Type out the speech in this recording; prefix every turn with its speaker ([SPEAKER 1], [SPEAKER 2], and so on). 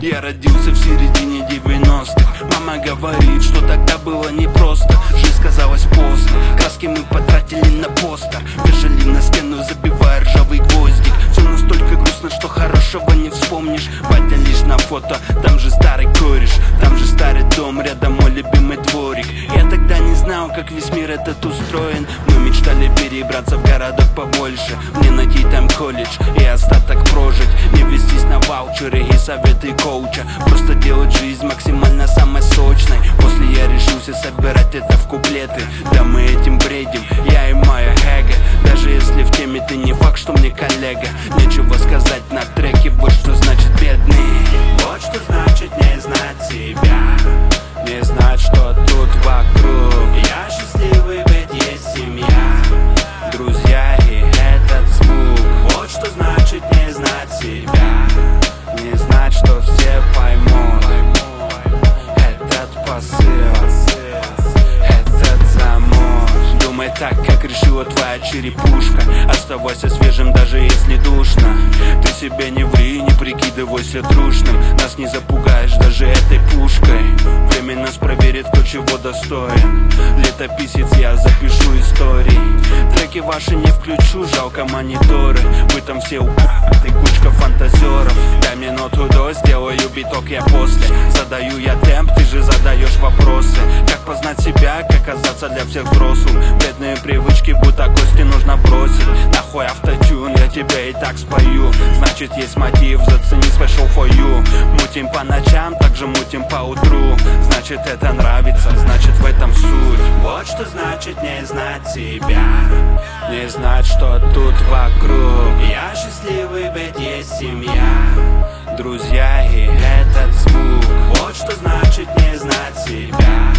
[SPEAKER 1] Я родился в середине 90-х. Мама говорит, что тогда было непросто. Жизнь казалась поздно. Краски мы потратили на постер. Вешали на стену, забивая ржавый гвоздик. Все настолько грустно, что хорошего не вспомнишь. Батя лишь на фото, там же старый кореш. Там же старый дом, рядом мой любимый дворик. Я тогда не знал, как весь мир этот устроен. Мы мечтали перебраться в городок побольше. Мне найти там колледж и остаток прожить. Не вестись на ваучеры и советы коуча. Просто делать жизнь максимально самой сочной. После я решился собирать это в куплеты. Да мы этим бредим, я и моя эго. Даже если в теме ты, не факт, что мне коллега. Нечего сказать на треке, вот что значит бедный. Вот что значит не знать себя. Не знать, что тут вокруг. Я счастливый, ведь есть семья, друзья и этот звук. Вот что значит не знать себя. Не знать, что все поймут этот посыл, этот замок. Думай так, как решила твоя черепушка. Оставайся свежим, даже если душно. Ты себе не ври, не прикидывайся трушным. Нас не запугаешь даже этой пушкой. Время нас проверит, кто чего достоин. Летописец, я запишу истории. Треки ваши не включу, жалко мониторы. Вы там все ты кучка фантазеров. Дай мне ноту до, сделаю биток я после. Задаю я темп, ты же задаешь вопросы. Как познать себя, как казаться для всех взрослым. Бедные привычки, будто кости нужно бросить. Нахуй автотюн, я тебе и так спою. Значит есть мотив, зацени special for you. Мутим по ночам, также мутим по утру. Значит это нравится, значит в этом суть. Вот что значит не знать себя. Не знать, что тут вокруг. Я счастливый, ведь есть семья, друзья и этот звук. Вот что значит не знать себя.